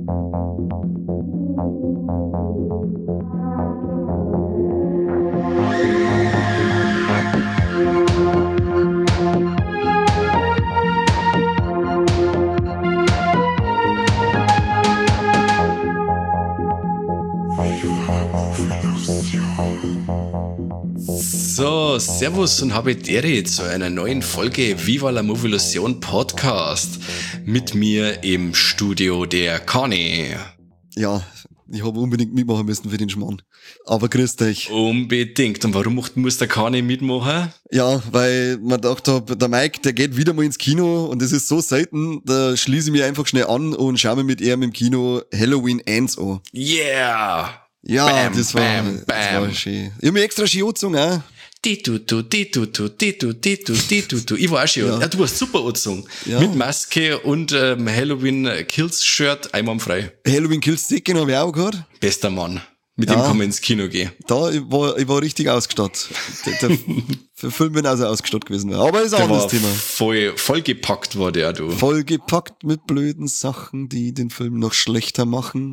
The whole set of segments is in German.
So, servus und habe Ehre zu einer neuen Folge Viva la Movilusion Podcast. Mit mir im Studio der Kani. Ja, ich habe unbedingt mitmachen müssen für den Schmarrn. Aber grüßt euch. Unbedingt. Und warum muss der Kani mitmachen? Ja, weil man gedacht habe, der Mike, der geht wieder mal ins Kino und das ist so selten, da schließe ich mich einfach schnell an und schaue mir mit ihm im Kino Halloween Ends an. Yeah! Ja, Bam, das war schön. Ich habe mich extra schön angezogen, auch. Ich war auch schon. Ja, du hast super angezogen. Ja. Mit Maske und Halloween Kills Shirt einwandfrei. Halloween Kills Säcken habe ich auch gehabt. Bester Mann. Mit dem kann man ins Kino gehen. Da, ich war richtig ausgestattet. Der Film bin also ausgestattet gewesen. Aber ist auch ein anderes Thema. Voll gepackt war der, du. Voll gepackt mit blöden Sachen, die den Film noch schlechter machen.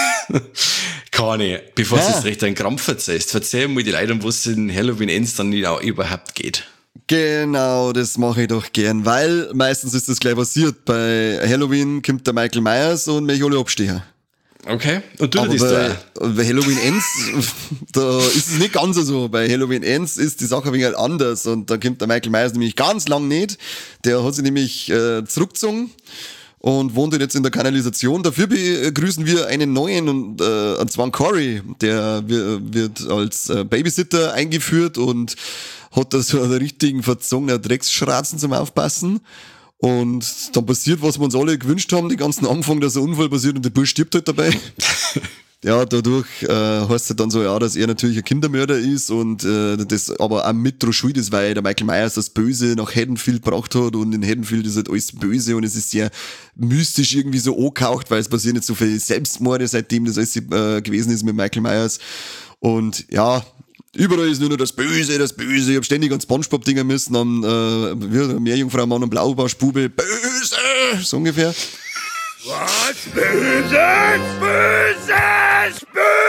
Kani, bevor du jetzt recht einen Krampf verzeihst, erzähl mal die Leute, um was in Halloween Ends dann überhaupt geht. Genau, das mache ich doch gern, weil meistens ist das gleich passiert. Bei Halloween kommt der Michael Myers und mich alle abstechen. Okay, und du Aber das da? bei Halloween Ends, da ist es nicht ganz so. Bei Halloween Ends ist die Sache ein wenig anders und da kommt der Michael Myers nämlich ganz lang nicht. Der hat sich nämlich zurückgezogen und wohnt jetzt in der Kanalisation. Dafür begrüßen wir einen neuen, und zwar Corey. Der wird als Babysitter eingeführt und hat da so einen richtigen verzogenen Drecksschratzen zum Aufpassen. Und dann passiert, was wir uns alle gewünscht haben, den ganzen Anfang, dass ein Unfall passiert und der Bursch stirbt halt dabei. Ja, dadurch heißt es dann so, ja, dass er natürlich ein Kindermörder ist und das aber auch mit drauf schuld ist, weil der Michael Myers das Böse nach Haddonfield gebracht hat und in Haddonfield ist halt alles böse und es ist sehr mystisch irgendwie so angehaucht, weil es passieren nicht so viele Selbstmorde, seitdem das alles gewesen ist mit Michael Myers. Und ja, überall ist nur noch das Böse, das Böse. Ich hab ständig an SpongeBob dingen müssen, an Meerjungfrau, Mann und Blaubarschbube. Böse! So ungefähr. Was? Böses! Böses!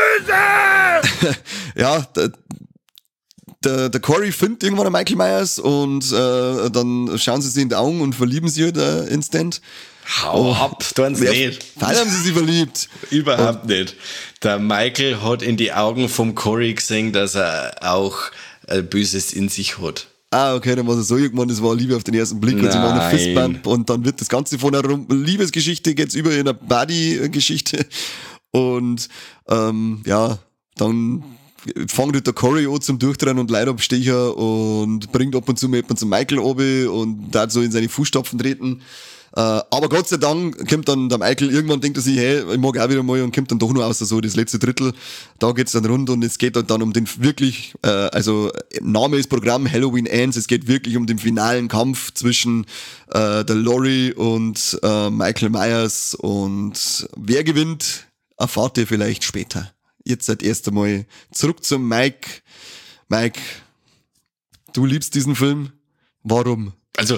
Böse! Ja, der Corey findet irgendwann einen Michael Myers und dann schauen sie sich in die Augen und verlieben sich halt instant. Hau ab, tun's nicht. Weil haben sie sich verliebt. Überhaupt nicht. Der Michael hat in die Augen vom Corey gesehen, dass er auch Böses in sich hat. Ah, okay, dann war es so irgendwann, das war Liebe auf den ersten Blick und sie machen eine Fistbump und dann wird das Ganze von einer Liebesgeschichte geht's über in eine Buddy-Geschichte und ja, dann fängt halt der Corey an zum Durchdrehen und Leute abstecher und bringt ab und zu mal jemanden zum Michael runter und da so in seine Fußstapfen treten. Aber Gott sei Dank kommt dann der Michael, irgendwann denkt er sich, hey, ich mag auch wieder mal und kommt dann doch noch aus, so das letzte Drittel. Da geht's dann rund und es geht dann um den wirklich, also Name ist Programm Halloween Ends, es geht wirklich um den finalen Kampf zwischen der Laurie und Michael Myers und wer gewinnt, erfahrt ihr vielleicht später. Jetzt seid erst einmal zurück zum Mike. Mike, du liebst diesen Film. Warum? Also,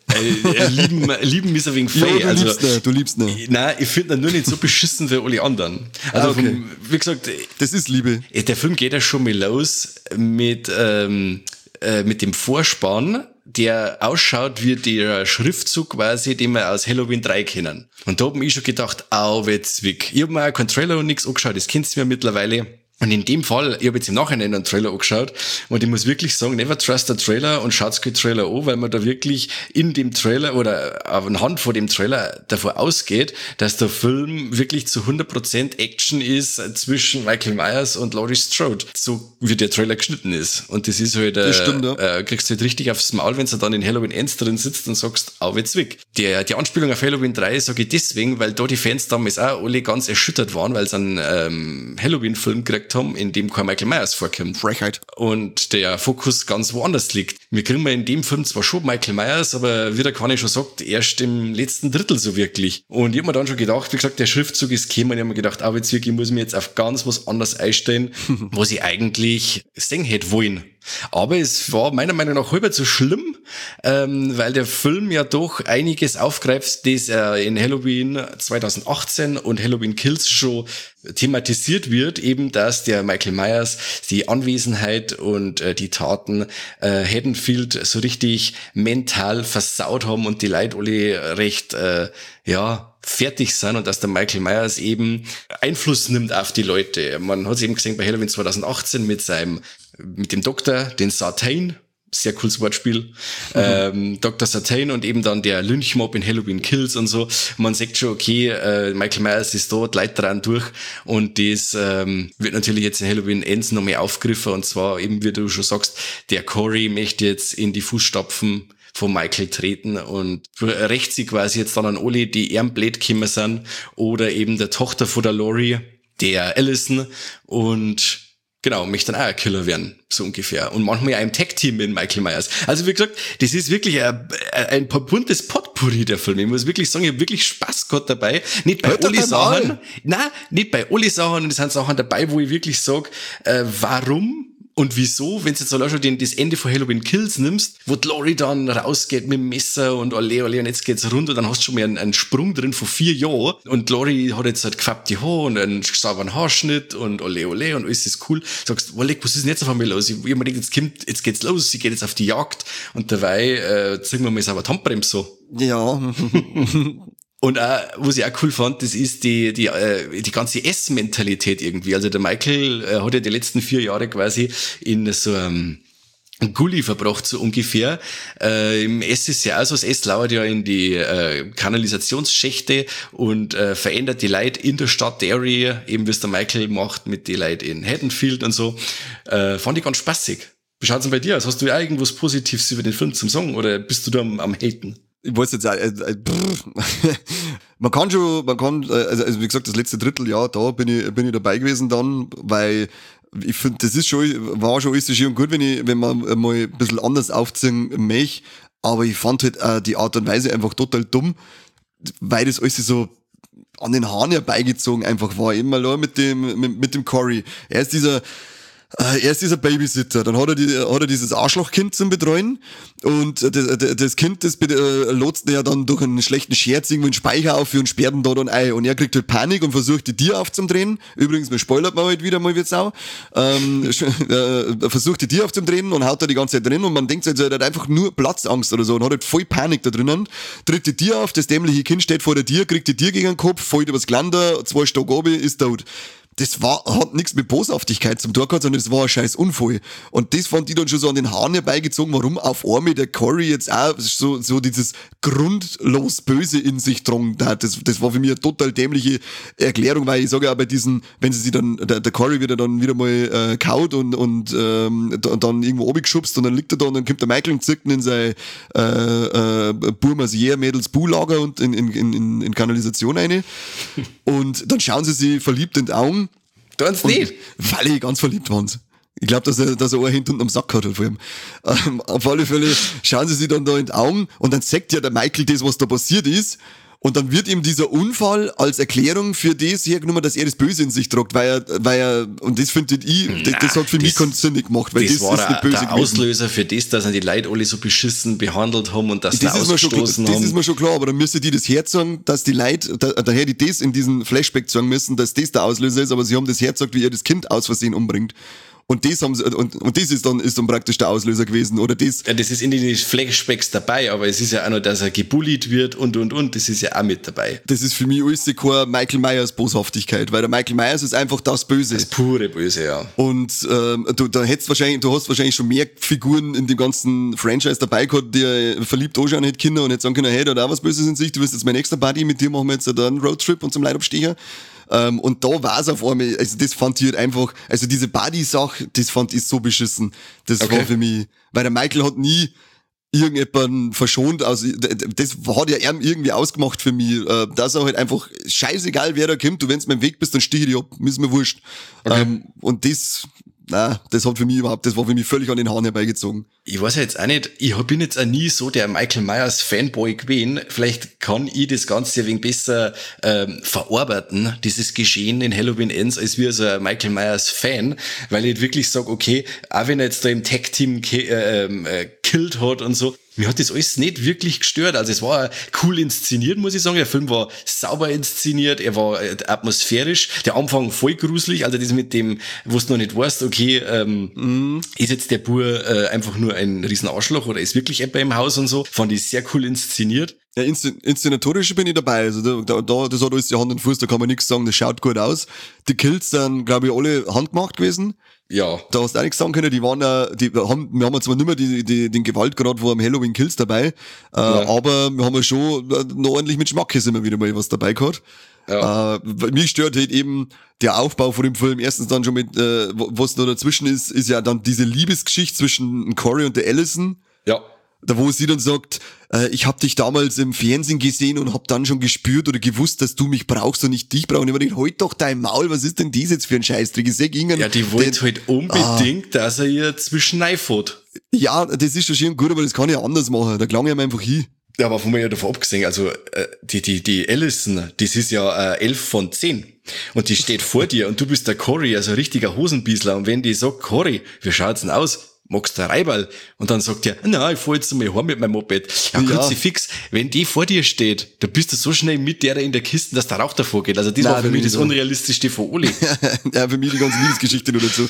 lieben ist ein wenig Ja, fei. du liebst nicht. Nein, ich finde ihn nur nicht so beschissen wie alle anderen. Also, okay. Wie gesagt, Das ist Liebe. der Film geht ja schon mal los mit dem Vorspann, der ausschaut wie der Schriftzug quasi, den wir aus Halloween 3 kennen. Und da hab ich schon gedacht, au, Zwick. Ich hab mir auch keinen Trailer und nichts angeschaut, das kennst du mir mittlerweile. Und in dem Fall, ich habe jetzt im Nachhinein einen Trailer angeschaut und ich muss wirklich sagen, never trust a Trailer und schaut's keinen Trailer an, weil man da wirklich in dem Trailer oder anhand von dem Trailer davon ausgeht, dass der Film wirklich zu 100% Action ist zwischen Michael Myers und Laurie Strode, so wie der Trailer geschnitten ist. Und das ist halt, Das stimmt, ja. Kriegst du halt richtig aufs Maul, wenn du dann in Halloween Ends drin sitzt und sagst, auwe Zwick. Die Anspielung auf Halloween 3 sage ich deswegen, weil da die Fans damals auch alle ganz erschüttert waren, weil sie einen Halloween-Film gekriegt haben, in dem kein Michael Myers vorkommt. Frechheit. Und der Fokus ganz woanders liegt. Wir kriegen in dem Film zwar schon Michael Myers, aber wie der Kani schon sagt, erst im letzten Drittel so wirklich. Und ich hab mir dann schon gedacht, wie gesagt, der Schriftzug ist gekommen und ich hab mir gedacht, jetzt wirklich, ich muss mich jetzt auf ganz was anderes einstellen, was ich eigentlich sehen hätte wollen. Aber es war meiner Meinung nach halb so schlimm, weil der Film ja doch einiges aufgreift, das in Halloween 2018 und Halloween Kills schon thematisiert wird, eben dass der Michael Myers die Anwesenheit und die Taten Haddonfield so richtig mental versaut haben und die Leute alle recht fertig sind und dass der Michael Myers eben Einfluss nimmt auf die Leute. Man hat es eben gesehen bei Halloween 2018 mit dem Doktor, den Sartain, sehr cooles Wortspiel, Dr. Sartain und eben dann der Lynchmob in Halloween Kills und so. Man sagt schon, okay, Michael Myers ist da, die Leute dran durch und das wird natürlich jetzt in Halloween Ends noch mehr aufgegriffen und zwar eben, wie du schon sagst, der Corey möchte jetzt in die Fußstapfen von Michael treten und rächt sich quasi jetzt dann an alle, die eher blöd gekommen sind oder eben der Tochter von der Laurie, der Allison und genau, möchte dann auch ein Killer werden, so ungefähr. Und manchmal auch im Tag-Team mit Michael Myers. Also wie gesagt, das ist wirklich ein buntes Potpourri, der Film. Ich muss wirklich sagen, ich habe wirklich Spaß gehabt dabei. Nicht bei alle Sachen. Nein, nicht bei alle Sachen. Und es sind Sachen dabei, wo ich wirklich sage, warum und wieso, wenn du jetzt allein schon das Ende von Halloween Kills nimmst, wo die Laurie dann rausgeht mit dem Messer und alle, und jetzt geht's runter, dann hast du schon mal einen Sprung drin von 4 Jahren und Laurie hat jetzt halt gefärbte Haare und einen sauberen Haarschnitt und ole und alles ist cool. Sagst, was ist denn jetzt auf einmal los? Ich hab mir gedacht, jetzt geht's los, sie geht jetzt auf die Jagd und dabei ziehen wir mal sauber die Handbremse so. Ja. Und auch, was ich auch cool fand, das ist die ganze Essmentalität irgendwie. Also der Michael hat ja die letzten 4 Jahre quasi in so einem Gully verbracht, so ungefähr. Im Ess ist ja auch so, das Ess lauert ja in die Kanalisationsschächte und verändert die Leute in der Stadt Derry, eben wie es der Michael macht mit den Leuten in Haddonfield und so. Fand ich ganz spaßig. Wie schaut's denn bei dir aus? Hast du ja irgendwas Positives über den Film zum sagen oder bist du da am Haten? Ich weiß jetzt, also wie gesagt, das letzte Dritteljahr, da bin ich dabei gewesen dann, weil ich finde, war schon alles schön und gut, wenn man mal ein bisschen anders aufziehen möchte, aber ich fand halt die Art und Weise einfach total dumm, weil das alles so an den Haaren herbeigezogen einfach war, immer mit dem Corey. Er ist dieser Babysitter, dann hat er dieses Arschlochkind zum Betreuen und das Kind, das lotst ja dann durch einen schlechten Scherz irgendwo einen Speicher auf und sperrt ihn da dann ein und er kriegt halt Panik und versucht die Tür aufzudrehen. Übrigens, man spoilert man halt wieder mal wie Sau. Versucht die Tür aufzudrehen und haut da die ganze Zeit drin und man denkt sich, er hat einfach nur Platzangst oder so und hat halt voll Panik da drinnen, tritt die Tür auf, das dämliche Kind steht vor der Tür, kriegt die Tür gegen den Kopf, fällt übers Geländer, 2 Stock runter, ist tot. Das hat nichts mit Boshaftigkeit zum Tor gehabt, sondern das war ein scheiß Unfall. Und das fand ich dann schon so an den Haaren herbeigezogen, warum auf einmal der Corey jetzt auch so dieses grundlos Böse in sich drang hat. Das war für mich eine total dämliche Erklärung, weil ich sage ja auch bei diesen, wenn sie sich dann, der Corey wird dann wieder mal kaut und dann irgendwo runtergeschubst und dann liegt er da und dann kommt der Michael und zirkt ihn in sein Burmasier-Mädels Buhlager und in Kanalisation rein. Und dann schauen sie sich verliebt in die Augen. Tun's nicht. Weil ich ganz verliebt waren. Ich glaube, dass er ein Hint unten am Sack hat halt vor ihm. Auf alle Fälle schauen sie sich dann da in die Augen und dann sagt ja der Michael das, was da passiert ist. Und dann wird ihm dieser Unfall als Erklärung für das hergenommen, dass er das Böse in sich tragt, weil er und das finde ich, das hat für mich keinen Sinn gemacht, weil das war ist nicht böse der Auslöser für das, dass die Leute alle so beschissen behandelt haben und dass sie ausgestoßen haben. Das ist mir schon klar, aber dann müsste die das Herz sagen, dass die Leute, daher die das in diesen Flashback sagen müssen, dass das der Auslöser ist, aber sie haben das Herz gesagt, wie er das Kind aus Versehen umbringt. Und das haben sie, und das ist dann praktisch der Auslöser gewesen, oder das? Ja, das ist in den Flashbacks dabei, aber es ist ja auch noch, dass er gebullied wird und, das ist ja auch mit dabei. Das ist für mich alles keine Michael Myers Boshaftigkeit, weil der Michael Myers ist einfach das Böse. Das pure Böse, ja. Und, du hast wahrscheinlich schon mehr Figuren in dem ganzen Franchise dabei gehabt, die verliebt anschauen hätte Kinder und jetzt sagen können, hey, da hat auch was Böses in sich, du wirst jetzt mein nächster Buddy, mit dir machen wir jetzt einen Roadtrip und zum Leitabstecher. Und da war es auf einmal, also das fand ich halt einfach, also diese Buddy-Sache, das fand ich so beschissen. Das war für mich, weil der Michael hat nie irgendjemanden verschont, das hat ja er irgendwie ausgemacht für mich, dass er halt einfach, scheißegal wer da kommt, du wenn du mit dem Weg bist, dann stich ich dich ab, ist mir wurscht. Okay. Und das das war für mich völlig an den Haaren herbeigezogen. Ich weiß ja jetzt auch nicht, ich bin jetzt auch nie so der Michael Myers Fanboy gewesen. Vielleicht kann ich das Ganze ein wenig besser verarbeiten, dieses Geschehen in Halloween Ends, als wir so ein Michael Myers Fan, weil ich wirklich sage, okay, auch wenn er jetzt da im Tag-Team killt hat und so, mir hat das alles nicht wirklich gestört. Also es war cool inszeniert, muss ich sagen. Der Film war sauber inszeniert, er war atmosphärisch. Der Anfang voll gruselig, also das mit dem, wo du noch nicht weißt, okay, ist jetzt der Bur einfach nur ein riesen Arschloch oder ist wirklich jemand im Haus und so. Fand ich sehr cool inszeniert. Ja, inszenatorisch bin ich dabei. Also da, das hat alles die Hand und Fuß, da kann man nichts sagen, das schaut gut aus. Die Kills sind, glaube ich, alle handgemacht gewesen. Ja. Da hast du auch nichts sagen können, wir haben zwar nicht mehr den Gewaltgrad vor dem Halloween Kills dabei, aber wir haben ja schon noch ordentlich mit Schmackes immer wieder mal was dabei gehabt. Ja. Mich stört halt eben der Aufbau von dem Film. Erstens dann schon mit, was da dazwischen ist ja dann diese Liebesgeschichte zwischen Corey und der Allison. Ja. Da wo sie dann sagt, ich hab dich damals im Fernsehen gesehen und hab dann schon gespürt oder gewusst, dass du mich brauchst und ich dich brauche. Und ich hab gedacht, halt doch dein Maul, was ist denn das jetzt für ein Scheißdreck? Ja, die wollte halt unbedingt, dass er ihr zwischen reinfährt. Ja, das ist schon schön gut, aber das kann ich anders machen. Da klang ich mir einfach hin. Ja, aber von mir ja davon abgesehen, also die Allison, das ist ja 11 von 10. Und die steht vor dir und du bist der Cory, also ein richtiger Hosenbiesler. Und wenn die sagt, Cory, wie schaut's denn aus? Magst du ein Reiberl? Und dann sagt er, na, ich fahr jetzt mal heim mit meinem Moped. Ja, Kruzifix, wenn die vor dir steht, da bist du so schnell mit der in der Kiste, dass der Rauch davor geht. Also das war für mich das Unrealistischste von alle. Ja, für mich die ganze Liebesgeschichte nur dazu.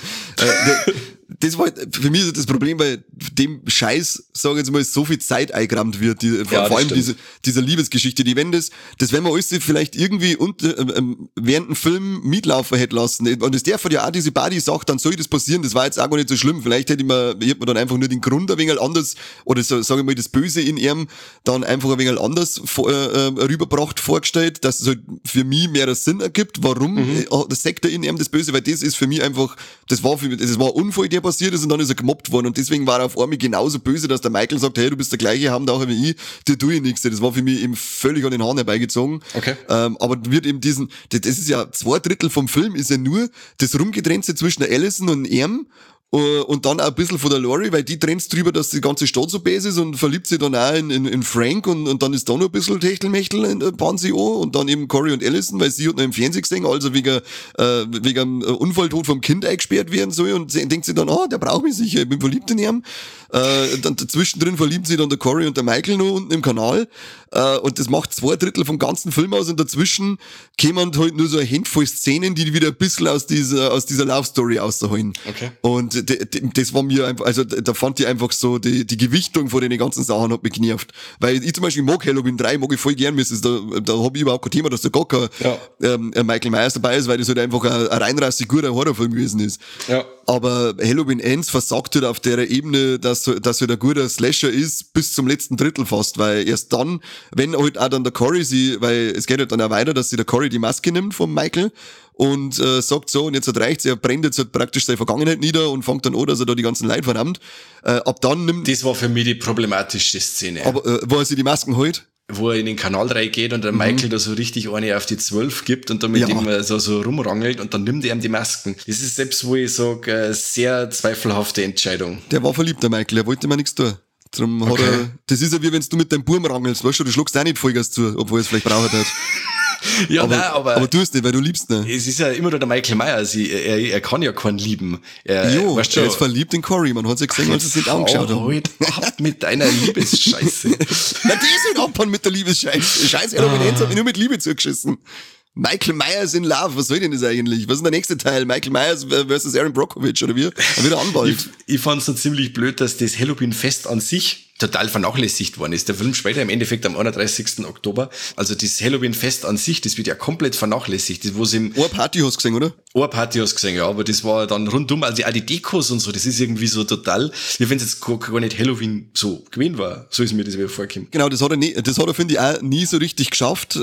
Das war für mich das Problem, weil dem Scheiß, sage ich jetzt mal, so viel Zeit eingerammt wird, vor allem dieser Liebesgeschichte, die wenn das wenn man alles vielleicht irgendwie während dem Film mitlaufen hätte lassen, und es darf ja auch diese Buddy-Sache, dann soll das passieren, das war jetzt auch gar nicht so schlimm, vielleicht hätte man dann einfach nur den Grund ein wenig anders, oder so, sage ich mal, das Böse in ihm dann einfach ein wenig anders rübergebracht, vorgestellt, dass es halt für mich mehr Sinn ergibt, warum das sagt er in ihm das Böse, weil das ist für mich einfach, das war ein Unfall, der passiert ist, und dann ist er gemobbt worden, und deswegen war er auf einmal genauso böse, dass der Michael sagt, hey, du bist der gleiche Hamdauer wie ich, dir tue ich nichts. Das war für mich eben völlig an den Haaren herbeigezogen. Okay. Aber wird eben das ist ja 2/3 vom Film, ist ja nur das Rumgetrennte zwischen der Allison und ihm. Und dann auch ein bisschen von der Laurie, weil die trennt's drüber, dass die ganze Stadt so bäse ist, und verliebt sich dann auch in Frank, und dann ist da noch ein bisschen Techtelmechtel in Pansy an, und dann eben Corey und Allison, weil sie hat noch im Fernsehen gesehen, also wegen einem Unfalltod vom Kind eingesperrt werden soll, und sie denkt sich dann, der braucht mich sicher, ich bin verliebt in ihm. Dann zwischendrin verlieben sich dann der Corey und der Michael noch unten im Kanal, und das macht 2/3 vom ganzen Film aus, und dazwischen kämen halt nur so eine Handvoll Szenen, die wieder ein bisschen aus dieser Love Story rausholen. Okay. Und das war mir einfach, also da fand ich einfach so, die Gewichtung von den ganzen Sachen hat mich genervt. Weil ich zum Beispiel mag Halloween 3, mag ich voll gern, da hab ich überhaupt kein Thema, dass da gar kein Michael Myers dabei ist, weil das halt einfach ein reinrassig guter Horrorfilm gewesen ist. Ja. Aber Halloween Ends versagt halt auf der Ebene, dass halt ein guter Slasher ist, bis zum letzten Drittel fast, weil erst dann, wenn halt auch dann der Corey weil es geht halt dann auch weiter, dass sich der Corey die Maske nimmt vom Michael und sagt so, und jetzt reicht's, er brennt jetzt halt praktisch seine Vergangenheit nieder und fängt dann an, dass er da die ganzen Leute verdammt. Ab dann nimmt... Das war für mich die problematischste Szene. Aber wo er sich die Masken holt? Wo er in den Kanal reingeht und der Michael da so richtig eine auf die 12 gibt und damit ihm so rumrangelt, und dann nimmt er ihm die Masken. Das ist selbst, wo ich sage, sehr zweifelhafte Entscheidung. Der war verliebt, der Michael, er wollte mir nichts tun. Drum hat er, das ist ja wie wenn du mit deinem Burm rangelst, weißt du schluckst auch nicht Vollgas zu, obwohl es vielleicht braucht hat. Ja, aber du hast nicht, weil du liebst nicht. Es ist ja immer noch der Michael Myers, er kann ja keinen lieben. Er ist verliebt in Corey, man hat ja gesehen, als sie sich angeschaut haben. Halt ab mit deiner Liebesscheiße. Na, die sind abhauen mit der Liebesscheiße. Scheiße, Halloween Ends hat mich nur mit Liebe zugeschissen. Michael Myers in Love, was soll denn das eigentlich? Was ist denn der nächste Teil? Michael Myers versus Aaron Brockovich, oder wie? Wieder Anwalt. Ich fand's so ziemlich blöd, dass das Halloween-Fest an sich total vernachlässigt worden ist. Der Film später im Endeffekt am 31. Oktober. Also das Halloween-Fest an sich, das wird ja komplett vernachlässigt. Das, wo sie eine Party hast du gesehen, oder? Eine Party hast du gesehen, ja. Aber das war dann rundum, also auch die Dekos und so, das ist irgendwie so total, wie wenn es jetzt gar nicht Halloween so gewesen war. So ist mir das wieder vorgekommen. Genau, das hat er, finde ich, auch nie so richtig geschafft.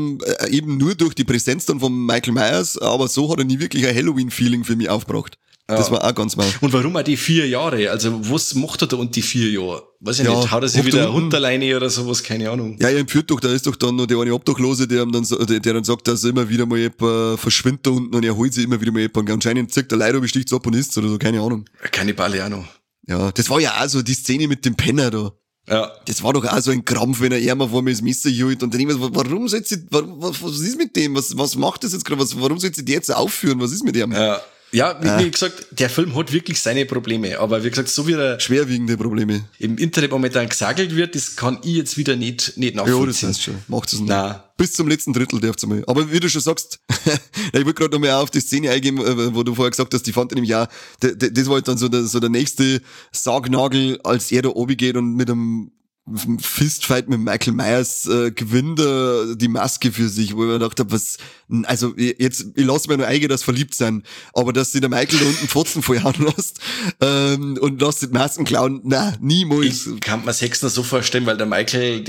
Eben nur durch die Präsenz dann von Michael Myers, aber so hat er nie wirklich ein Halloween-Feeling für mich aufgebracht. Das war auch ganz mau. Und warum auch die 4 Jahre? Also, was macht er da und die 4 Jahre? Weiß ich nicht. Haut er sich ob wieder da eine unten- Hunderleine oder sowas? Keine Ahnung. Ja, im Fürth doch, da ist doch dann noch der eine Obdachlose, der ihm dann, der dann sagt, dass immer wieder mal jemand verschwindet da unten und er holt sich immer wieder mal jemand. Anscheinend zieht der Leiter besticht so ab und ist oder so, keine Ahnung. Kannibale auch noch. Ja, das war ja auch so die Szene mit dem Penner da. Ja. Das war doch auch so ein Krampf, wenn er einmal vor mir das Messer hielt und dann immer so, warum soll sie, was ist mit dem? Was macht das jetzt gerade? Warum soll sie die jetzt aufführen? Was ist mit dem? Ja, wie gesagt, der Film hat wirklich seine Probleme. Aber wie gesagt, so wie er Schwerwiegende Probleme. im Internet momentan gesagelt wird, das kann ich jetzt wieder nicht Ja, das nachvollziehen. heißt schon. Macht es nicht. Nein. Bis zum letzten Drittel darf's mal. Aber wie du schon sagst, ich will gerade noch mal auf die Szene eingehen, wo du vorher gesagt hast, die fand ich nämlich auch, das war halt dann so der nächste Sargnagel, als er da oben geht und mit einem Fistfight mit Michael Myers gewinnt er die Maske für sich, wo ich mir gedacht habe, also jetzt, ich lasse mir nur eingehen, dass verliebt sein, aber dass sich der Michael da unten Pfotzen vollhauen lässt und lässt die Masken klauen, na niemals. Ich kann mir Sex nur so vorstellen, weil der Michael,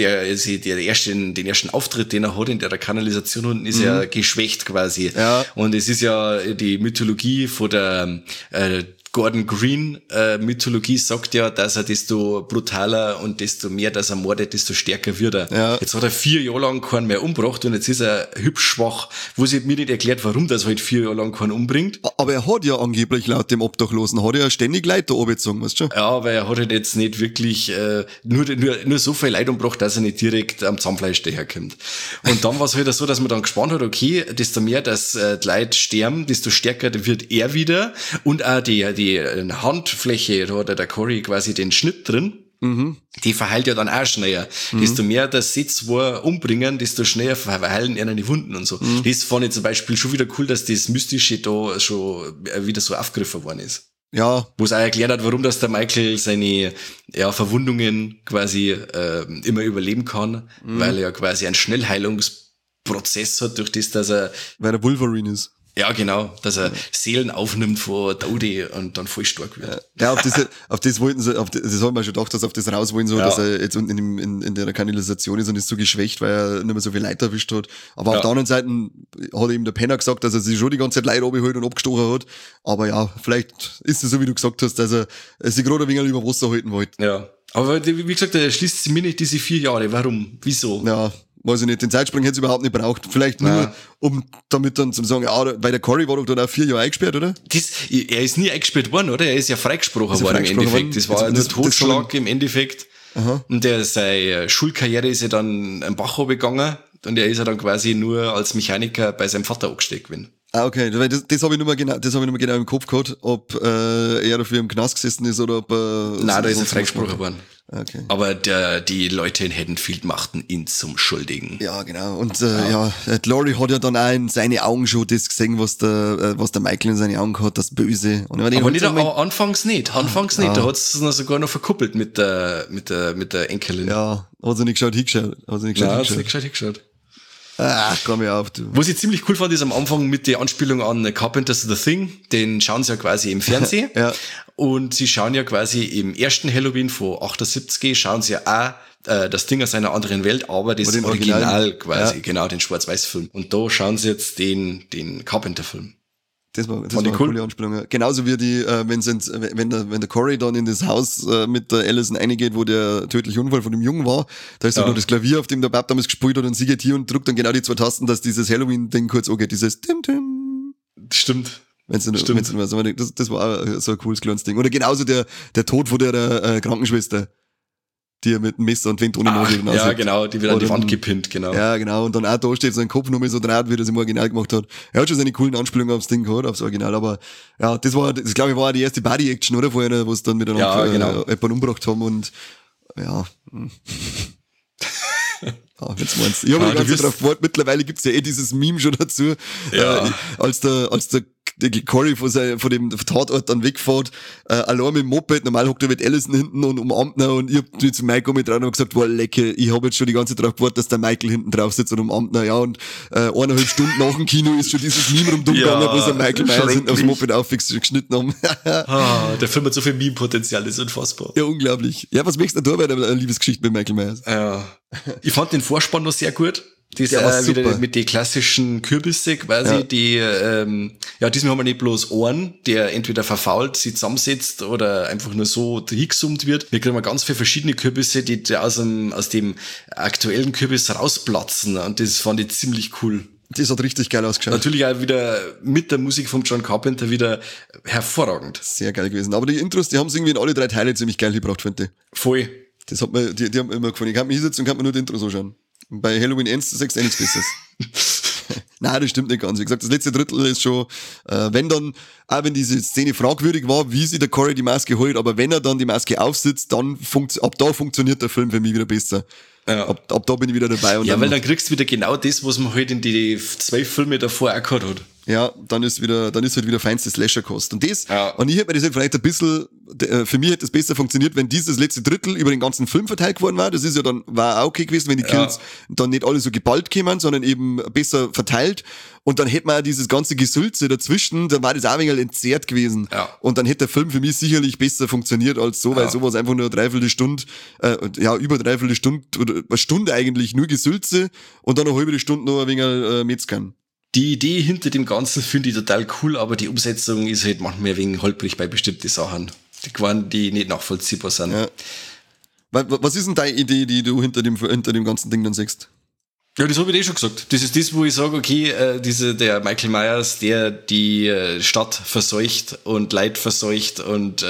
den ersten Auftritt, den er hat in der Kanalisation unten, ist ja geschwächt quasi. Ja. Und es ist ja die Mythologie von der Gordon Green Mythologie sagt ja, dass er desto brutaler und desto mehr, dass er mordet, desto stärker wird er. Ja. Jetzt hat er 4 Jahre lang keinen mehr umgebracht und jetzt ist er hübsch schwach, wo sie mir nicht erklärt, warum das halt 4 Jahre lang keinen umbringt. Aber er hat ja angeblich laut dem Obdachlosen, hat er ja ständig Leute da oben gezogen, weißt du schon? Ja, aber er hat halt jetzt nicht wirklich nur so viel Leid umgebracht, dass er nicht direkt am Zahnfleisch daherkommt. Und dann war es halt so, dass man dann gespannt hat, okay, desto mehr, dass die Leute sterben, desto stärker wird er wieder. Und auch die Handfläche, da hat der Corey quasi den Schnitt drin. Die verheilt ja dann auch schneller. Desto mehr das sie zwei umbringen, desto schneller verheilen ihnen die Wunden und so. Das fand ich zum Beispiel schon wieder cool, dass das Mystische da schon wieder so aufgegriffen worden ist. Ja, Wo es auch erklärt hat, warum das der Michael seine Verwundungen quasi immer überleben kann, weil er ja quasi einen Schnellheilungsprozess hat, durch das, dass er, weil der Wolverine ist. ja genau, dass er Seelen aufnimmt von Tode und dann voll stark wird. Ja, auf das wollten sie, das haben wir schon gedacht, dass auf das raus wollen, so, Ja. dass er jetzt unten in der Kanalisation ist und ist so geschwächt, weil er nicht mehr so viel Leute erwischt hat. Aber auf der anderen Seite hat ihm der Penner gesagt, dass er sich schon die ganze Zeit Leute abgeholt und abgestochen hat. Aber ja, vielleicht ist es so, wie du gesagt hast, dass er sich gerade ein wenig über Wasser halten wollte. Ja. Aber wie gesagt, er schließt sich mir nicht diese 4 Jahre. Warum? Wieso? Ja, weiß ich nicht. Den Zeitsprung hätte es überhaupt nicht braucht. Vielleicht nur, um damit dann zu sagen, ja, weil der Corey war doch dann auch 4 Jahre eingesperrt, oder? Er ist nie eingesperrt worden, oder? Er ist ja freigesprochen Ist er worden im freigesprochen Endeffekt. worden? Das war Das- nur das- Totschlag im Endeffekt. Und seine Schulkarriere ist ja dann am Bach gegangen und er ist ja dann quasi nur als Mechaniker bei seinem Vater angesteckt gewesen. Ah, okay. Weil das habe ich nicht mehr genau im Kopf gehabt, ob er dafür im Knast gesessen ist oder ob Nein, da ist er sonst was freigesprochen gemacht worden. hat. Okay. Aber die Leute in Haddonfield machten ihn zum Schuldigen. Ja, genau. Und Laurie hat ja dann auch in seine Augen schon das gesehen, was der Michael in seine Augen hat, das Böse. Und Aber nicht, anfangs nicht. Anfangs nicht. Da hat es sogar noch verkuppelt mit der Enkelin. ja, hat sie nicht geschaut, hingeschaut. Hat sie nicht Nein, geschaut, hat's nicht gescheit hingeschaut. Ach, komm mir auf, du. Was ich ziemlich cool fand, ist am Anfang mit der Anspielung an Carpenter's The Thing. Den schauen sie ja quasi im Fernsehen. Ja. Und sie schauen ja quasi im ersten Halloween von 78, schauen sie ja auch das Ding aus einer anderen Welt, aber das den Original Originalen. quasi, Ja. genau, den Schwarz-Weiß-Film. Und da schauen sie jetzt den Carpenter-Film. Das war ich eine cool. coole Anspielung. Ja. Genauso wie wenn der Corey dann in das Haus mit der Allison reingeht, wo der tödliche Unfall von dem Jungen war, da ist ja noch das Klavier, auf dem der Bab damals gespielt hat und sie geht hier und drückt dann genau die 2 Tasten, dass dieses Halloween-Ding kurz angeht, dieses Tim-Tim. Stimmt. Das war auch so ein cooles kleines Ding. Oder genauso der Tod von der Krankenschwester, die er mit dem Messer und Wind ohne Nase Ja, genau, die wird an die Oder Wand ein- gepinnt, genau. Ja, genau. Und dann auch da steht sein Kopf nur mehr so draht, wie er das im Original gemacht hat. Er hat schon seine coolen Anspielungen aufs Ding gehabt, aufs Original. Aber ja, das glaube ich, war auch die erste Body-Action, oder? Vorher, wo sie dann miteinander Ja, genau. jemanden umgebracht haben und ja. Ah, jetzt meinst du. Ich habe Ah, mich du ganz drauf gewartet. Mittlerweile gibt's ja dieses Meme schon dazu. Ja. Als der Corey von dem Tatort dann wegfährt, allein mit dem Moped, normal hockt er mit Allison hinten und umarmt ihn und ich hab zu Michael mit dran und gesagt, wow, lecker, ich habe jetzt schon die ganze Zeit drauf gewartet, dass der Michael hinten drauf sitzt und umarmt ihn, ja, und 1,5 Stunden nach dem Kino ist schon dieses Meme rumgegangen, Ja, wo sie Michael Myers hinten aufs schrecklich. Moped aufgeschnitten haben. Der Film hat so viel Meme-Potenzial, das ist unfassbar. Ja, unglaublich. Ja, was möchtest du da bei der Liebesgeschichte mit Michael Myers? Ja. Ich fand den Vorspann noch sehr gut. Das Der war wieder super. mit den klassischen Kürbisse quasi, Ja. die, diesmal haben wir nicht bloß Ohren, der entweder verfault, sich zusammensetzt oder einfach nur so hingesummt wird. Wir kriegen ganz viele verschiedene Kürbisse, die aus dem aktuellen Kürbis rausplatzen und das fand ich ziemlich cool. Das hat richtig geil ausgeschaut. Natürlich auch wieder mit der Musik von John Carpenter wieder hervorragend. Sehr geil gewesen. Aber die Intros, die haben es irgendwie in alle 3 Teile ziemlich geil gebracht, finde ich. Voll. Das hat mir, die haben mir immer gefallen. Ich kann mich hinsetzen und kann mir nur die Intros anschauen. Und bei Halloween Ends sagst du nichts Besseres. Nein, das stimmt nicht ganz. Wie gesagt, das letzte Drittel ist schon, wenn dann, auch wenn diese Szene fragwürdig war, wie sich der Corey die Maske holt, aber wenn er dann die Maske aufsitzt, dann ab da funktioniert der Film für mich wieder besser. Ja. Ab da bin ich wieder dabei. Und Ja, weil dann kriegst du wieder genau das, was man halt in die 12 Filme davor auch gehabt hat. ja, dann ist halt wieder feinste Slasher-Kost. Und das, Ja. und ich hätte mir das halt vielleicht ein bisschen, für mich hätte das besser funktioniert, wenn dieses letzte Drittel über den ganzen Film verteilt worden war. Das ist ja dann, war auch okay gewesen, wenn die Kills dann nicht alle so geballt kämen, sondern eben besser verteilt. Und dann hätte man auch dieses ganze Gesülze dazwischen, dann war das auch ein wenig entzerrt gewesen. Ja. Und dann hätte der Film für mich sicherlich besser funktioniert als so, weil sowas einfach nur eine Dreiviertelstunde, über eine Dreiviertelstunde oder eine Stunde eigentlich nur Gesülze und dann eine halbe Stunde noch ein wenig Metzgern. Die Idee hinter dem Ganzen finde ich total cool, aber die Umsetzung ist halt manchmal ein wenig holprig bei bestimmten Sachen. Die nicht nachvollziehbar sind. Ja. Was ist denn deine Idee, die du hinter dem ganzen Ding dann siehst? Ja, das habe ich eh schon gesagt. Das ist das, wo ich sage, okay, der Michael Myers, der die Stadt verseucht und Leid verseucht und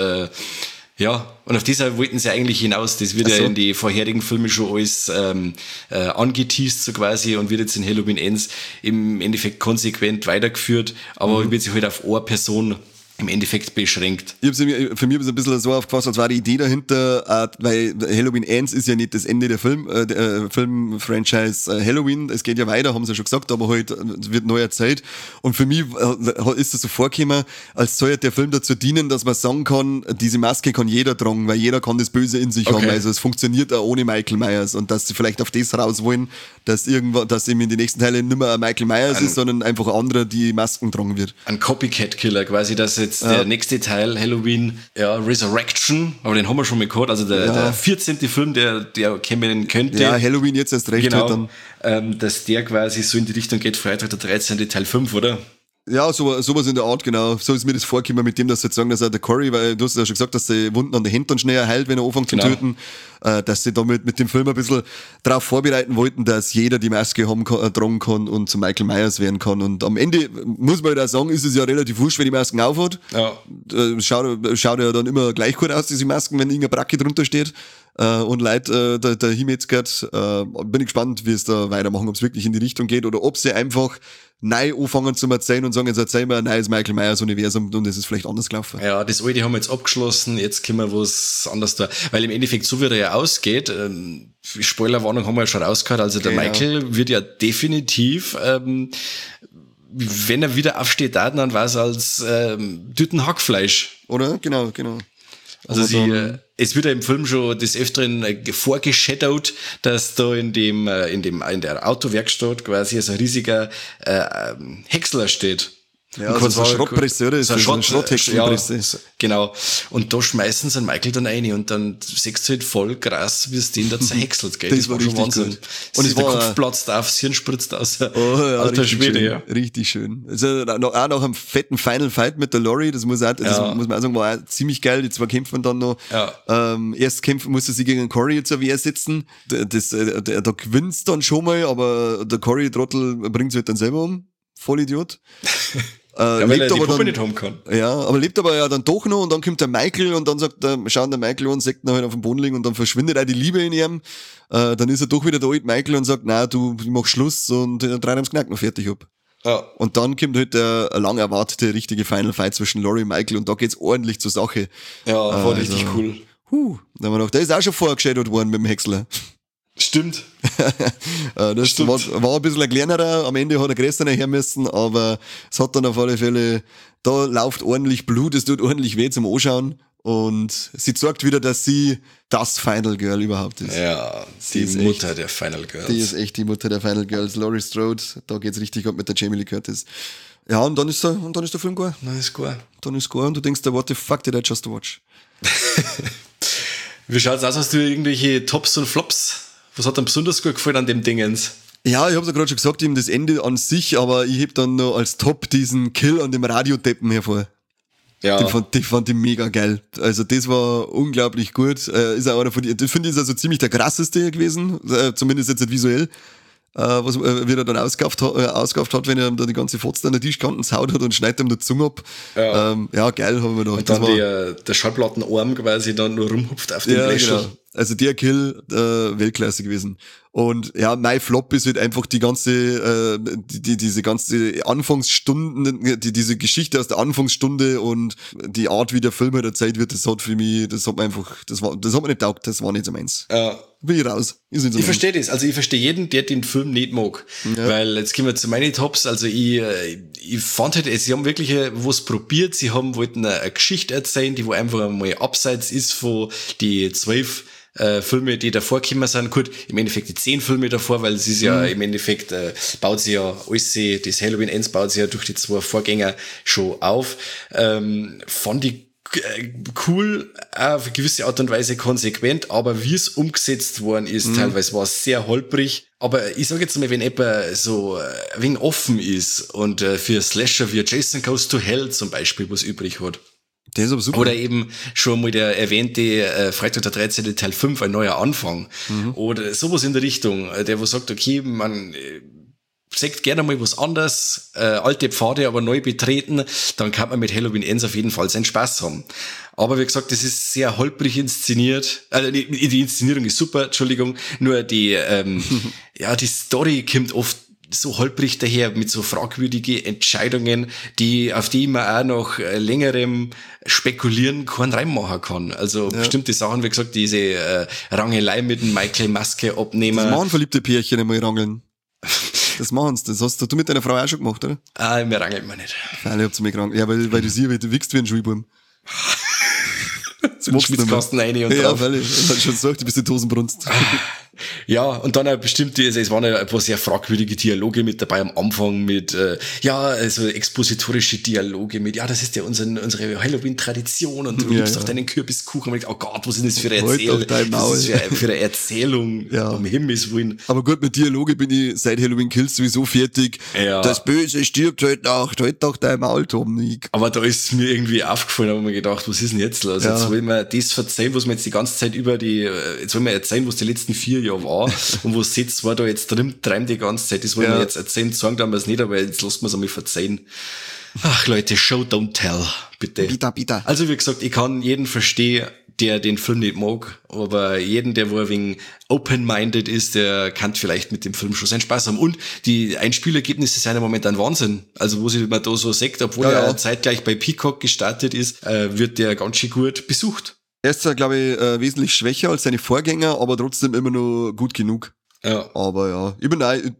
und auf das wollten sie eigentlich hinaus. Das wird Ach so. ja in die vorherigen Filme schon alles angeteased so quasi und wird jetzt in Halloween Ends im Endeffekt konsequent weitergeführt, aber wird sich halt auf eine Person im Endeffekt beschränkt. Für mich ist es ein bisschen so aufgefasst, als war die Idee dahinter, weil Halloween Ends ist ja nicht das Ende der Film-Franchise Halloween. Es geht ja weiter, haben sie ja schon gesagt, aber halt wird neuer Zeit. Und für mich ist es so vorgekommen, als soll der Film dazu dienen, dass man sagen kann, diese Maske kann jeder tragen, weil jeder kann das Böse in sich haben. Also es funktioniert auch ohne Michael Myers. Und dass sie vielleicht auf das raus wollen, dass eben in den nächsten Teilen nicht mehr ein Michael Myers ist, sondern einfach ein anderer, die Masken tragen wird. Ein Copycat-Killer quasi, dass jetzt der nächste Teil, Halloween, Resurrection, aber den haben wir schon mal gehört, also der 14. Film, der kommen könnte. Ja, Halloween jetzt erst recht. Genau, Halt dann. dass der quasi so in die Richtung geht, Freitag der 13. Teil 5, oder? Ja, sowas in der Art, genau. So ist mir das vorgekommen mit dem, dass sie jetzt sagen, dass auch der Corey, weil du hast ja schon gesagt, dass die Wunden an den Händen schneller heilt, wenn er anfängt zu töten, dass sie damit mit dem Film ein bisschen darauf vorbereiten wollten, dass jeder die Maske tragen kann und zu Michael Myers werden kann. Und am Ende, muss man halt auch sagen, ist es ja relativ wurscht, wenn die Masken aufhat. Ja. Schaut ja dann immer gleich gut aus, diese Masken, wenn irgendeine Bracke drunter steht. Und Leute der hinmetzgert. Bin ich gespannt, wie es da weitermachen, ob es wirklich in die Richtung geht oder ob sie einfach neu anfangen zu erzählen und sagen, jetzt erzählen wir ein neues Michael Myers Universum und es ist vielleicht anders gelaufen. Ja, das alte haben wir jetzt abgeschlossen, jetzt können wir was anderes da. Weil im Endeffekt, so wie er ja ausgeht, Spoilerwarnung haben wir ja schon rausgehört, also der Michael wird ja definitiv, wenn er wieder aufsteht, dann war es als Tüten Hackfleisch. Oder? Genau. Also Aber es wird ja im Film schon des Öfteren vorgeschadowt, dass da in der Autowerkstatt quasi so ein riesiger Häcksler steht. Ja, also so eine Schrottpresse, oder? So eine Schrotthäckselpresse. Ja, genau. Und da schmeißen sie einen Michael dann rein und dann siehst du halt voll krass, wie es den da zerhäckselt, gell? Das war schon richtig Wahnsinn. gut. Und es der war Kopf platzt auf, das Hirn spritzt aus. Oh, ja, Alter richtig Schwede, schön, ja. richtig schön. Also auch nach einem fetten Final Fight mit der Laurie, das muss man auch sagen, war auch ziemlich geil. Die zwei kämpfen dann noch. Ja. Erst musste sie gegen Corey zur Wehr setzen. Da gewinnt's dann schon mal, aber der Corey-Trottel bringt sich halt dann selber um. Vollidiot. Ja, weil er die Puppe nicht haben kann. Ja, aber lebt aber ja dann doch noch und dann kommt der Michael und dann schaut der Michael an, sagt ihn halt auf den Boden liegen und dann verschwindet auch die Liebe in ihm. Dann ist er doch wieder der alte Michael und sagt, nein, ich mach Schluss und dann dreht ihm das Knack noch fertig ab. Ja. Und dann kommt halt der lang erwartete richtige Final Fight zwischen Laurie und Michael und da geht's ordentlich zur Sache. Ja, war richtig cool. Da haben wir noch, der ist auch schon vorher geschadowt worden mit dem Häcksler. Stimmt. Das Stimmt. war ein bisschen ein kleinerer, am Ende hat er größer her müssen, aber es hat dann auf alle Fälle, da läuft ordentlich Blut, es tut ordentlich weh zum Anschauen und sie zeigt wieder, dass sie das Final Girl überhaupt ist. Ja, die Mutter der Final Girls. Die ist echt die Mutter der Final Girls, Laurie Strode, da geht's richtig ab mit der Jamie Lee Curtis. Ja, und dann ist der Film gut. Na, ist gut. Dann ist gut und du denkst, what the fuck did I just watch? Wie schaut's aus? Hast du irgendwelche Tops und Flops? Was hat dir besonders gut gefallen an dem Dingens? Ja, ich hab's ja gerade schon gesagt, eben das Ende an sich, aber ich heb dann noch als Top diesen Kill an dem Radiodeppen hervor. Ja. Die fand ich mega geil. Also das war unglaublich gut. Ist auch einer von die, das finde ich ist also ziemlich der krasseste gewesen, zumindest jetzt nicht visuell. Wie er dann ausgekauft hat, wenn er da die ganze Fotze an der Tischkanten saut hat und schneidet ihm die Zunge ab. Ja, geil, haben wir gedacht. Und dann der Schallplattenarm quasi dann nur rumhupft auf den Bläschel. Genau. Also der Kill, Weltklasse gewesen. Und ja, mein Flop ist halt einfach die ganze, diese ganze Anfangsstunden, diese Geschichte aus der Anfangsstunde und die Art, wie der Film halt erzählt wird, das hat mir nicht taugt, das war nicht so meins. Bin ich raus. Ist nicht so ich verstehe das. Also ich verstehe jeden, der den Film nicht mag. Ja. Weil jetzt gehen wir zu meinen Tops. Also ich fand halt, sie haben wirklich was probiert. Sie wollten eine Geschichte erzählen, die wo einfach mal abseits ist von die 12 Filme, die davor gekommen sind. Gut, im Endeffekt die 10 Filme davor, weil es ist ja im Endeffekt, baut sie ja alles, das Halloween Ends baut sie ja durch die 2 Vorgänger schon auf. Fand ich cool, auf eine gewisse Art und Weise konsequent, aber wie es umgesetzt worden ist, teilweise war es sehr holprig. Aber ich sage jetzt mal, wenn jemand so ein wenig offen ist und für Slasher wie Jason Goes to Hell zum Beispiel was übrig hat, der ist aber super. Oder eben schon mal der erwähnte Freitag der 13. Teil 5, ein neuer Anfang. Oder sowas in der Richtung, der wo sagt, okay, man sagt gerne mal was anderes, alte Pfade aber neu betreten, dann kann man mit Halloween Ends auf jeden Fall seinen Spaß haben. Aber wie gesagt, das ist sehr holprig inszeniert. Die Inszenierung ist super, Entschuldigung, nur die die Story kommt oft so holprig daher mit so fragwürdige Entscheidungen, auf die man auch nach längerem Spekulieren keinen reinmachen kann. Also bestimmte Sachen, wie gesagt, diese Rangelei mit dem Michael Maske abnehmen. Das machen verliebte Pärchen einmal rangeln. Das machen sie. Das hast du mit deiner Frau auch schon gemacht, oder? Mir rangelt man nicht. Freilich habt ihr mich gerangelt. Ja, weil du sie, du wickst wie ein Schulbum. Zum Schwitzkasten rein und drauf. Ja, freilich. Das hat schon gesagt, du bist in Dosenbrunst. Ja, und dann auch bestimmte, es waren ja ein paar sehr fragwürdige Dialoge mit dabei am Anfang mit, also expositorische Dialoge mit, das ist ja unsere Halloween-Tradition und du liebst doch deinen Kürbiskuchen. Und ich, oh Gott, was ist denn das für eine Erzählung? Um Himmels Willen. Aber gut, mit Dialoge bin ich seit Halloween Kills sowieso fertig. Ja. Das Böse stirbt heute Nacht, halt doch dein Maul, Tom. Aber da ist mir irgendwie aufgefallen, da habe ich mir gedacht, was ist denn jetzt los? Jetzt wollen wir das verzeihen, was wir jetzt die ganze Zeit jetzt wollen wir erzählen, was die letzten 4 Jahre war und was sitzt war da jetzt drin, treibt die ganze Zeit, das wollen wir jetzt erzählen, sagen wir es nicht, aber jetzt lassen wir es einmal verzeihen. Ach Leute, show, don't tell, bitte. Bitte. Also wie gesagt, ich kann jeden verstehen, der den Film nicht mag, aber jeden, der wo ein wenig open-minded ist, der kann vielleicht mit dem Film schon seinen Spaß haben. Und die Einspielergebnisse sind im Moment ein Wahnsinn. Also wo sich man da so sagt, obwohl er zeitgleich bei Peacock gestartet ist, wird der ganz schön gut besucht. Er ist zwar, glaube ich, wesentlich schwächer als seine Vorgänger, aber trotzdem immer noch gut genug. Ja. Aber ich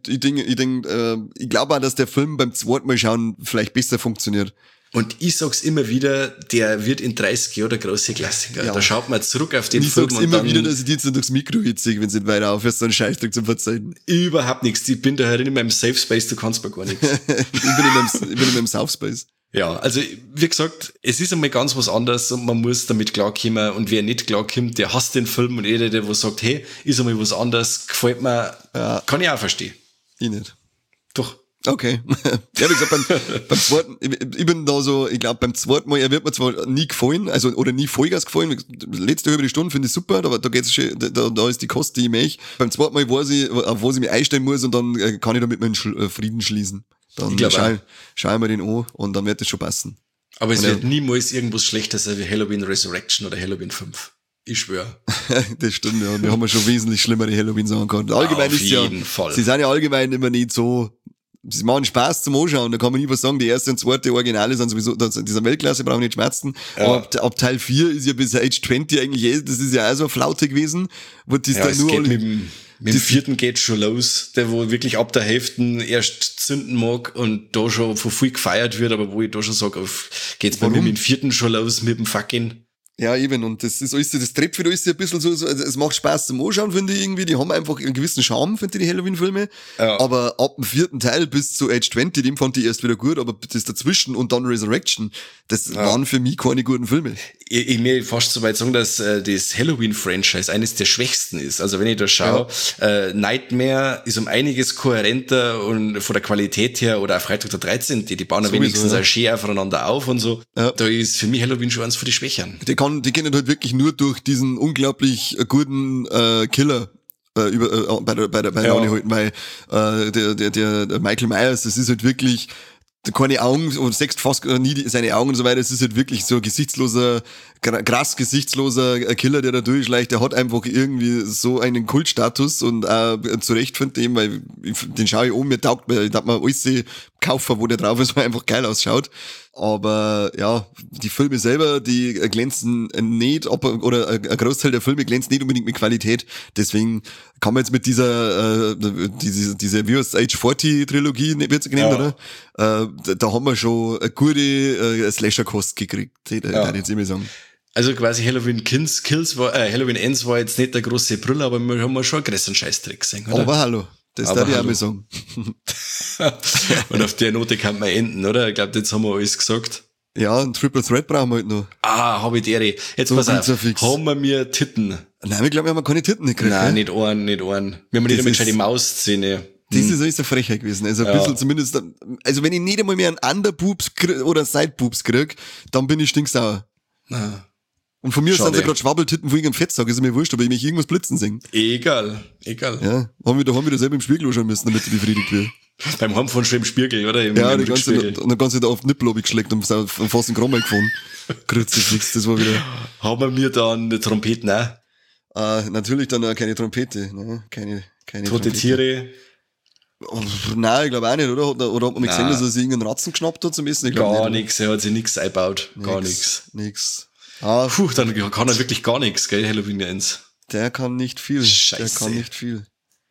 glaube auch, dass der Film beim zweiten Mal schauen vielleicht besser funktioniert. Und ich sag's immer wieder, der wird in 30 Jahren der große Klassiker. Da schaut man zurück auf den Film. Ich sag's immer wieder, dass ich die jetzt nicht durchs Mikro hitzig, wenn sie nicht weiter aufhörst, so einen Scheißdruck zum Verzeihen. Überhaupt nichts. Ich bin da halt in meinem Safe Space, du kannst mir gar nichts. ich bin in meinem Safe Space. Ja, also wie gesagt, es ist einmal ganz was anderes und man muss damit klarkommen und wer nicht klarkommt, der hasst den Film und jeder, der sagt, hey, ist einmal was anderes, gefällt mir, kann ich auch verstehen. Ich nicht. Doch. Okay. Ja, wie gesagt, beim zweiten, ich bin da so, ich glaube beim zweiten Mal, er wird mir zwar nie gefallen, also oder nie Vollgas gefallen, letzte halbe Stunde finde ich super, da geht's schon, da ist die Kost, die ich möchte. Beim zweiten Mal weiß ich, auf was ich mich einstellen muss und dann kann ich damit meinen Frieden schließen. Dann schau ich mir den an und dann wird das schon passen. Aber es wird niemals irgendwas Schlechtes wie Halloween Resurrection oder Halloween 5. Ich schwöre. Das stimmt, ja. Wir haben ja schon wesentlich schlimmere Halloween-Sachen gehabt. Allgemein auf jeden Fall. Sie sind ja allgemein immer nicht so, sie machen Spaß zum Anschauen, da kann man nie was sagen. Die erste und zweite Originale sind sowieso, dieser Weltklasse brauchen nicht schmerzen. Aber ab Teil 4 ist ja bis Age 20 eigentlich, das ist ja auch so eine Flaute gewesen. Wo das dann nur mit dem 4. geht's schon los, der wo wirklich ab der Hälfte erst zünden mag und da schon von viel gefeiert wird, aber wo ich da schon sage, geht's bei mir mit dem 4. schon los mit dem fucking. Ja, eben, und das ist alles, das treibt wieder alles ein bisschen so, es macht Spaß zum Anschauen, finde ich irgendwie, die haben einfach einen gewissen Charme, finde ich, die Halloween-Filme, aber ab dem 4. Teil bis zu Age 20, den fand ich erst wieder gut, aber das dazwischen und dann Resurrection, das waren für mich keine guten Filme. Ich mir fast so weit sagen, dass das Halloween-Franchise eines der schwächsten ist. Also wenn ich da schaue, Nightmare ist um einiges kohärenter und von der Qualität her, oder auch Freitag der 13., die bauen ja wenigstens auch schön aufeinander auf und so. Ja. Da ist für mich Halloween schon eins von den Schwächern. Die kennen halt wirklich nur durch diesen unglaublich guten Killer bei Laune halten, weil der Michael Myers, das ist halt wirklich keine Augen, und sechst fast nie seine Augen und so weiter, es ist halt wirklich so ein krass gesichtsloser Killer, der da durchschleicht, der hat einfach irgendwie so einen Kultstatus und zu Recht finde ich, weil den schaue ich mir taugt, weil ich darf mir alles kaufen, wo der drauf ist, weil er einfach geil ausschaut. Aber ja, die Filme selber, die glänzen nicht, oder ein Großteil der Filme glänzt nicht unbedingt mit Qualität. Deswegen kann man jetzt mit dieser wie heißt Age 40 Trilogie, wird's genannt, oder? Da haben wir schon eine gute Slasher-Kost gekriegt, da ich jetzt immer sagen. Also quasi Halloween Ends war jetzt nicht der große Brüller, aber wir haben schon einen größeren Scheißdreck gesehen, oder? Aber hallo. Das darf ich auch mal sagen. Und auf der Note kann man enden, oder? Ich glaube, jetzt haben wir alles gesagt. Ja, ein Triple Threat brauchen wir halt noch. Hab ich die. Jetzt so pass auf, haben wir mir Titten? Nein, ich glaube, wir haben keine Titten gekriegt. Nein, nicht einen. Wir haben nicht einmal schon die Maus-Szene. Das ist eine Frechheit gewesen. Also ein bisschen zumindest, also wenn ich nicht einmal mehr einen Underboobs oder Sideboobs krieg, dann bin ich stinksauer. Und von mir sind sie gerade Schwabbeltitten von irgendeinem Fettsack, ist mir wurscht, aber ich mich irgendwas blitzen sehen. Egal. Ja, haben wir selber im Spiegel anschauen müssen, damit sie befriedigt wird. Beim Heimfahren schon im Spiegel, oder? Die ganze da auf den Nippel geschleckt und fast den Kram gefahren. Kruzifix, das war wieder. Haben wir dann eine Trompete, ne? Natürlich dann auch keine Trompete, ne? Keine Tote Tiere. Nein, ich glaube auch nicht, oder? Oder hat man gesehen, dass er sich irgendeinen Ratzen geschnappt hat zum Essen? Ich gar nichts, er hat sich nichts eingebaut. Gar nichts. Dann kann er wirklich gar nichts, gell, Halloween Ends. Der kann nicht viel. Scheiße. Der kann nicht viel.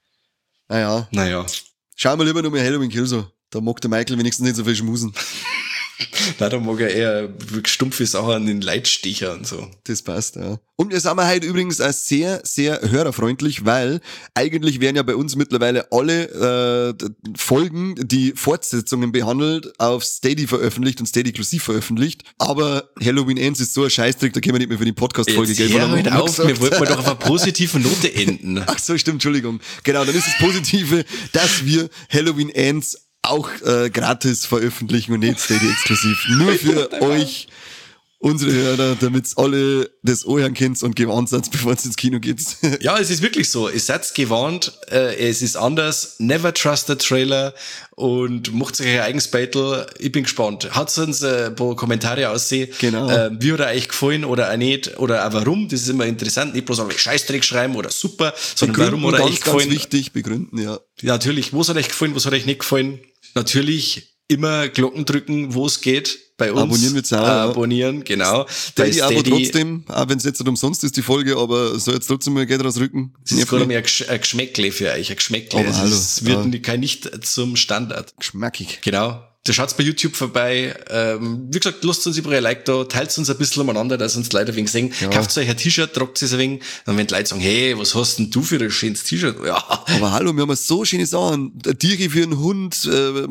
Naja. Schauen wir lieber noch mal Halloween Kills an. Da mag der Michael wenigstens nicht so viel schmusen. Nein, da mag er eher stumpfe Sachen an den Leitstecher und so. Das passt, ja. Und wir sind heute übrigens auch sehr, sehr hörerfreundlich, weil eigentlich werden ja bei uns mittlerweile alle Folgen, die Fortsetzungen behandelt, auf Steady veröffentlicht und Steady inklusiv veröffentlicht. Aber Halloween Ends ist so ein Scheißdreck, da können wir nicht mehr für die Podcast-Folge geben. Hör halt auf, wir wollten mal doch auf einer positiven Note enden. Ach so, stimmt, Entschuldigung. Genau, dann ist das Positive, dass wir Halloween Ends auch gratis veröffentlichen und nicht Steady exklusiv. Nur für euch, unsere Hörer, damit's alle das anhören könnt und gewarnt seid, bevor es ins Kino geht. Ja, es ist wirklich so. Ihr seid gewarnt, es ist anders. Never trust the trailer und macht euch euer eigenes Battle. Ich bin gespannt. Haut uns ein paar Kommentare aussehen. Genau. Wie hat er euch gefallen oder auch nicht oder auch warum. Das ist immer interessant. Nicht bloß einfach Scheißdreck schreiben oder super, sondern warum hat er euch gefallen. Ganz wichtig, begründen, ja. Ja, natürlich. Was hat euch gefallen, was hat euch nicht gefallen? Natürlich immer Glocken drücken, wo es geht. Bei uns. Abonnieren wird's auch. Abonnieren, genau. Steady aber trotzdem, auch wenn es jetzt nicht umsonst ist, die Folge, aber soll jetzt trotzdem mal Geld rausrücken. Das ist gerade mehr ein Geschmäckle für euch, ein Geschmäckle. Es wird nicht zum Standard. Geschmackig. Genau. Da schaut's bei YouTube vorbei. Wie gesagt, lasst uns über ein Like da, teilt uns ein bisschen umeinander, dass uns die Leute ein wenig sehen. Ja. Kauft euch ein T-Shirt, tragt es ein wenig. Und wenn die Leute sagen, hey, was hast denn du für ein schönes T-Shirt? Ja. Aber hallo, wir haben so schöne Sachen. Tiere für einen Hund,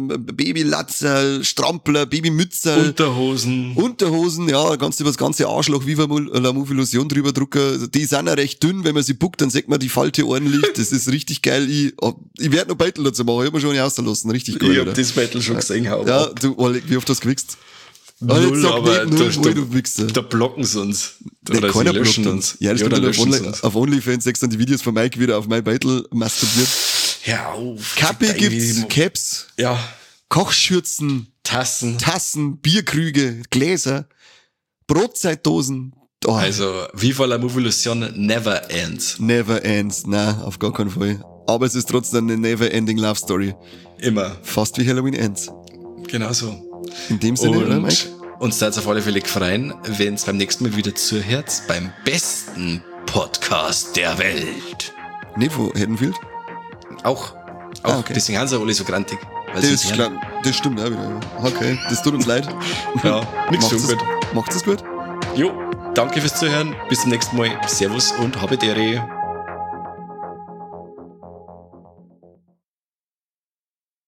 Babylatzer, Strampler, Babymützer. Unterhosen, ja, über das ganze Arschloch, Viva la Illusion drüber drucken. Die sind ja recht dünn, wenn man sie buckt, dann sieht man die Falte ordentlich. Das ist richtig geil. Ich werde noch Battle dazu machen, ich hab mir schon nicht ausgelassen. Richtig geil. Ich hab das Battle schon gesehen, ja, du, Oleg, wie oft hast du gewichst? Null, aber da blocken sie uns. Oder sie löschen uns. Ja, das stimmt. Auf OnlyFans sechst dann die Videos von Mike wieder auf My Battle masturbiert. Hör auf. Kappe gibt's, Caps, ja. Kochschürzen, Tassen, Bierkrüge, Gläser, Brotzeitdosen. Oh. Also, Viva la Illusion never ends. Never ends, nein, auf gar keinen Fall. Aber es ist trotzdem eine never-ending Love Story. Immer. Fast wie Halloween Ends. Genau so. In dem Sinne, oder, Mike? Uns da jetzt auf alle Fälle freuen, wenn es beim nächsten Mal wieder zuhört, beim besten Podcast der Welt. Nee, von Haddonfield? Auch. Okay. Deswegen haben sie alle so grantig. Das stimmt auch wieder. Okay, das tut uns leid. Ja, nix so gut. Macht's es gut? Jo. Danke fürs Zuhören. Bis zum nächsten Mal. Servus und habe Ehre.